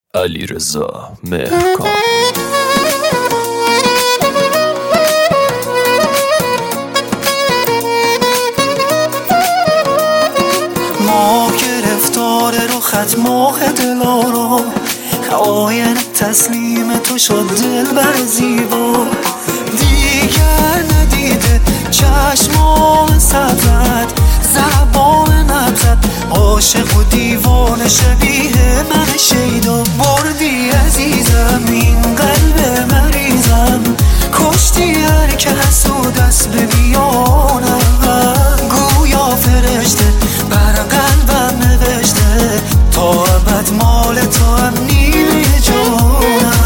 علیرضا مهرکان. ما گرفتار رو خط ماه دلارو، آینه تسلیم تو شد دل بر زیبا. دیگر ندیده چشمان سبزت، زبان نبزت، عاشق و دیوان شبیه من شیدا. بردی عزیزم این قلب مریضم، کشتی هر که حسود است به میانم. گویا فرشته بر قلبم نوشته، تا ابد مال تو هم نیمه جانم.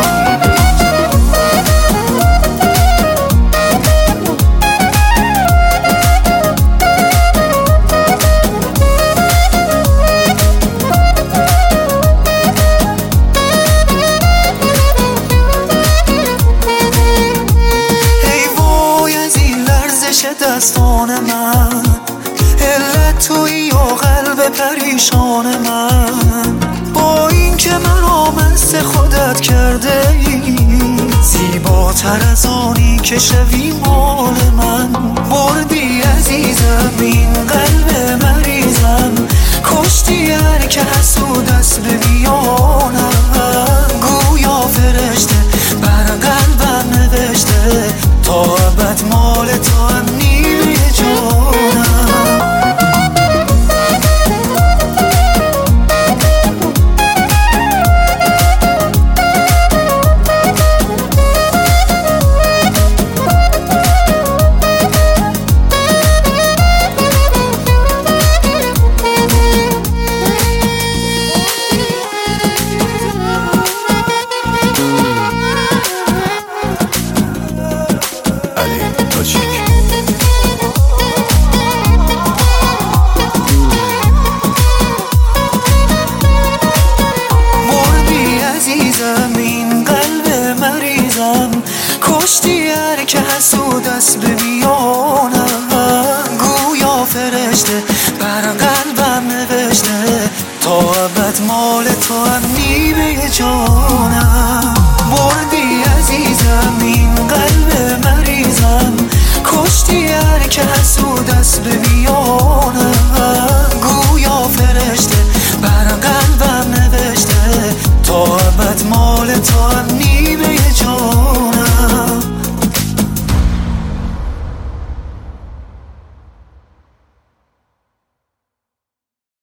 دستان من علت تویی و قلب پریشان من، با این که من مست خودت کرده ای، زیباتر از آنی که شوی مال من. بردی عزیزم این قلب مریضم، کشتی هر که حسود است به میانم. گویا فرشته بر قلبم نوشته، تا ابد مال تو هم نیمه جانم. کشتی هر که حسود است به میانم. گویا فرشته بر قلبم نوشته، تا ابد مال تو هم نیمه جانم.